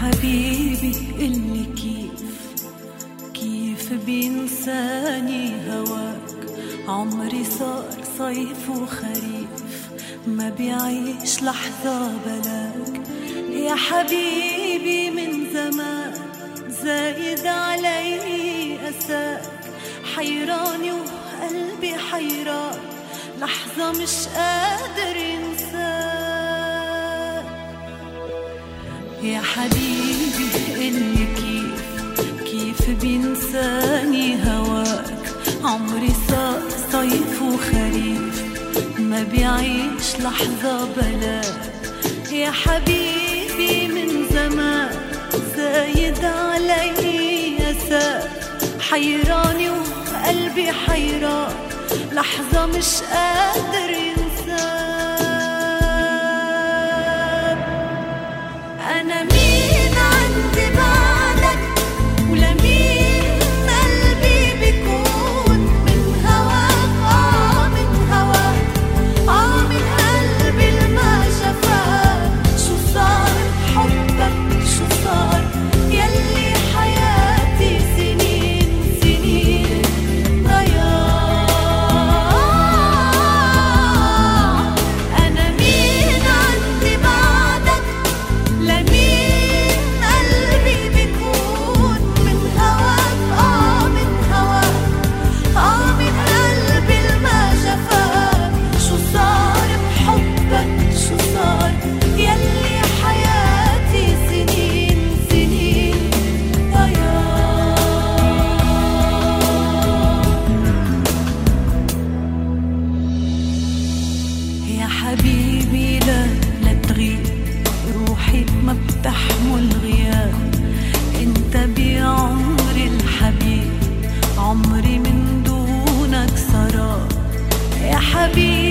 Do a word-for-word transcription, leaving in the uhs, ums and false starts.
حبيبي قلي كيف كيف بينساني هواك. عمري صار صيف وخريف ما بيعيش لحظة بلاك. يا حبيبي من زمان زايد علي أساك. حيراني وقلبي حيران لحظة مش قادر ينساك. يا حبيبي قلي كيف كيف بينساني هواك. عمري صار صيف وخريف ما بيعيش لحظة بلاك. يا حبيبي من زمان زايد علي أساك. حيراني وقلبي حيران لحظة مش قادر ينساك. أنا مين عندي بعدك ولمين قلبي بيكون من هواك. آه من هواك آه من قلبي الما شفاك. شو صار بحبك شو صار يلي حياتي سنين سنين ضياع. أنا مين عندي بعدك لمين قلبي بيكون من هواك. آه من هواك آه من قلبي الما شفاك. شو صار بحبك شو صار يلي حياتي سنين سنين ضياع. يا حبيبي لا لا تغيب روحي ما بتحمل غياب. انت بعمري الحبيب عمري من دونك سراب. يا حبيبي